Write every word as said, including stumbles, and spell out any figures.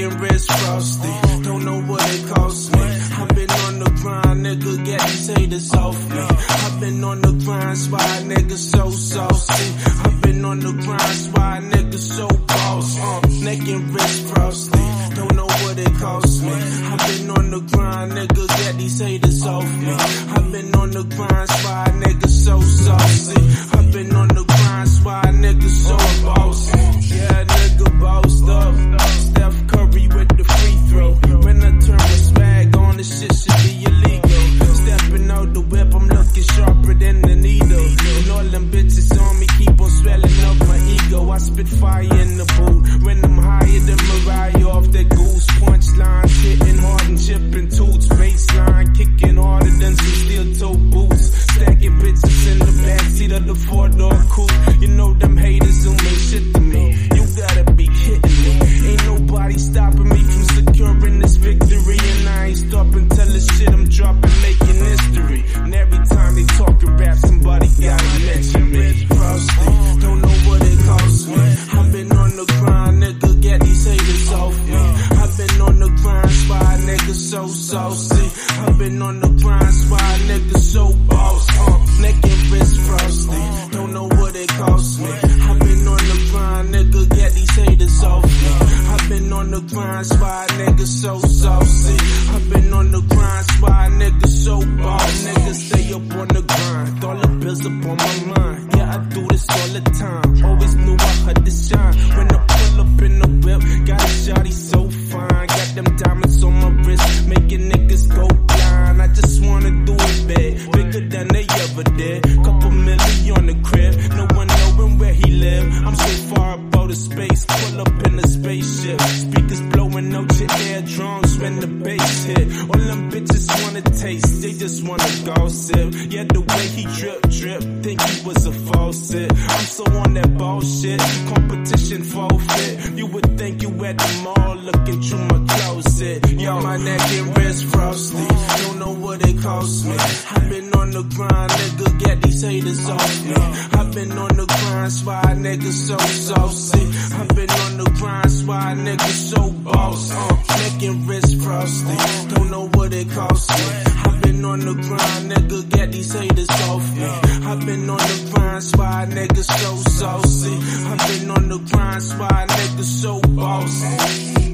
and wrist frosty. Don't know what it cost me. I've been on the grind, nigga, get these haters off me. I've been on the grind, spy nigga so saucy. I've been on the grind, spy nigga so boss. Uh, neck and wrist frosty. Don't know what it cost me. I've been on the grind, nigga, get these haters off me. I've been on the grind, spy nigga so saucy. I've been on the grind, spy nigga so bossy. Yeah, nigga bossed up. Steph Curry with the free throw. When I turn my swag on, the shit should be illegal. Stepping out the whip, I'm looking sharper than the needle. And all them bitches on me keep on swelling up my ego. I spit fire in the booth when I'm higher than Mariah off that goose. Punchlines hitting hard and chipping toots. Baseline kicking harder than some steel toe boots. Stacking bitches in the backseat of the four door coupe. You know them haters don't make shit to me. You gotta be kidding me. Ain't nobody stopping me from securing this victory. And I ain't stopping till the shit I'm dropping making history. And every time they talking rap, somebody gotta mention me. Frosty, don't know what it cost me. I've been on the grind, nigga, get these haters off me. I've been on the grind, spy nigga so saucy. I've been on the grind, spy nigga so boss. Uh, neck and wrist frosty, don't know what it cost me. I've been on the grind, nigga, get these haters off me. I've been on the grind, spy nigga so saucy. I've been on the grind, spy nigga so boss. Nigga stay up on the grind, all the bills up on my mind. Yeah, I do this all the time. Always knew I had to shine. When I pull up in the whip, got a shawty so fine. Got them diamonds on my wrist, making niggas go blind. I just wanna do it big, bigger than they ever did. Couple million on the crib, no one knowing where he live. I'm so far up out of space, pull up in a spaceship. Speakers blowing out your eardrums when the bass hit. All them bitches wanna taste, they just wanna gossip. Yeah, the way he drip, drip, think he was a faucet. I'm so on that bullshit, competition forfeit. You would think you at the mall looking through my closet. Yo, my neck and wrist frosty, don't know what it cost me. I've been on the grind, nigga, get these haters off me. I've been on the grind, spy nigga so saucy. I've been on the grind, spy nigga so boss. Uh, neck and wrist frosty, don't know what it cost me. I've been on the grind, nigga, get these haters off me. I've been on the grind, spy nigga so saucy. I've been on the grind, spy nigga so boss.